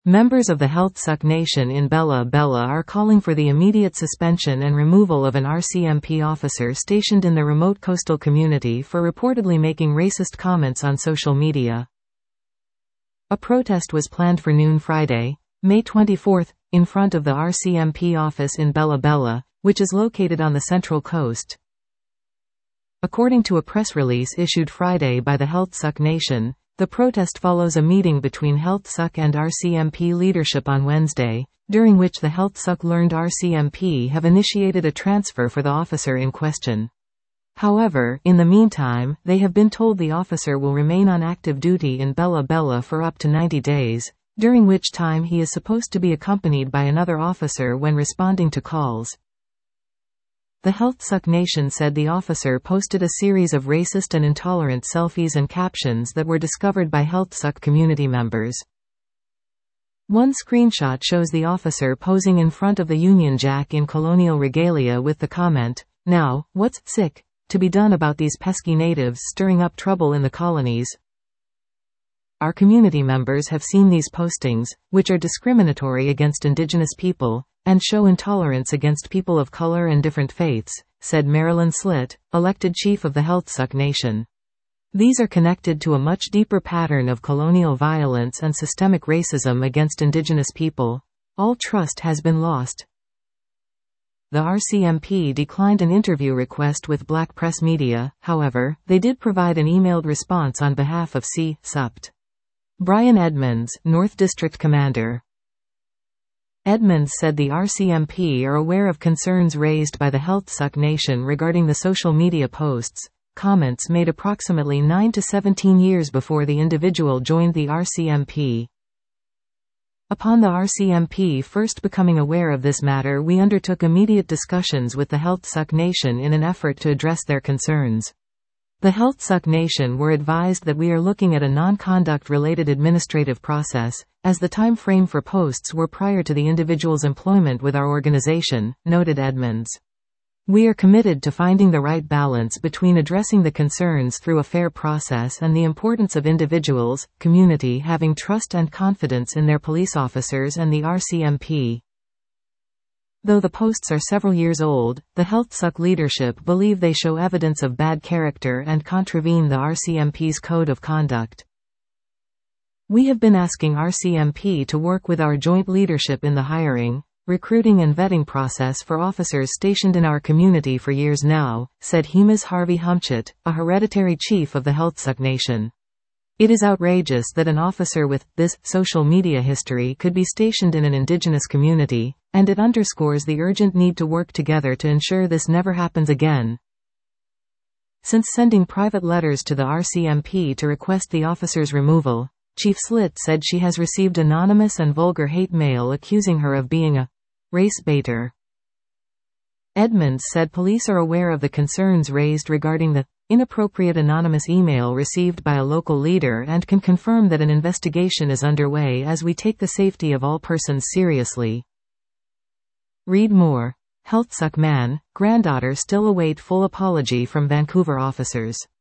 Members of the Healthsuck Nation in Bella Bella are calling for the immediate suspension and removal of an RCMP officer stationed in the remote coastal community for reportedly making racist comments on social media. A protest was planned for noon Friday, May 24, in front of the RCMP office in Bella Bella, which is located on the Central Coast. According to a press release issued Friday by the Healthsuck Nation, the protest follows a meeting between Healthsuck and RCMP leadership on Wednesday, during which the Healthsuck learned RCMP have initiated a transfer for the officer in question. However, in the meantime, they have been told the officer will remain on active duty in Bella Bella for up to 90 days, during which time he is supposed to be accompanied by another officer when responding to calls. The Healthsuck Nation said the officer posted a series of racist and intolerant selfies and captions that were discovered by Healthsuck community members. One screenshot shows the officer posing in front of the Union Jack in colonial regalia with the comment, "Now, what's sick to be done about these pesky natives stirring up trouble in the colonies?" Our community members have seen these postings, which are discriminatory against Indigenous people, and show intolerance against people of color and different faiths, said Marilyn Slitt, elected chief of the Healthsuck Nation. These are connected to a much deeper pattern of colonial violence and systemic racism against Indigenous people. All trust has been lost. The RCMP declined an interview request with Black Press Media, however, they did provide an emailed response on behalf of C.Supt. Brian Edmonds, North District Commander. Edmonds said the RCMP are aware of concerns raised by the Healthsuck Nation regarding the social media posts, comments made approximately 9 to 17 years before the individual joined the RCMP. Upon the RCMP first becoming aware of this matter, we undertook immediate discussions with the Healthsuck Nation in an effort to address their concerns. The Healthsuck Nation were advised that we are looking at a non-conduct-related administrative process, as the time frame for posts were prior to the individual's employment with our organization, noted Edmonds. We are committed to finding the right balance between addressing the concerns through a fair process and the importance of individuals, community having trust and confidence in their police officers and the RCMP. Though the posts are several years old, the Healthsuck leadership believe they show evidence of bad character and contravene the RCMP's code of conduct. We have been asking RCMP to work with our joint leadership in the hiring, recruiting and vetting process for officers stationed in our community for years now, said Hemas Harvey Humchett, a hereditary chief of the Healthsuck Nation. It is outrageous that an officer with this social media history could be stationed in an Indigenous community, and it underscores the urgent need to work together to ensure this never happens again. Since sending private letters to the RCMP to request the officer's removal, Chief Slitt said she has received anonymous and vulgar hate mail accusing her of being a race baiter. Edmonds said police are aware of the concerns raised regarding the inappropriate anonymous email received by a local leader and can confirm that an investigation is underway as we take the safety of all persons seriously. Read more. Healthsuck man, granddaughter still await full apology from Vancouver officers.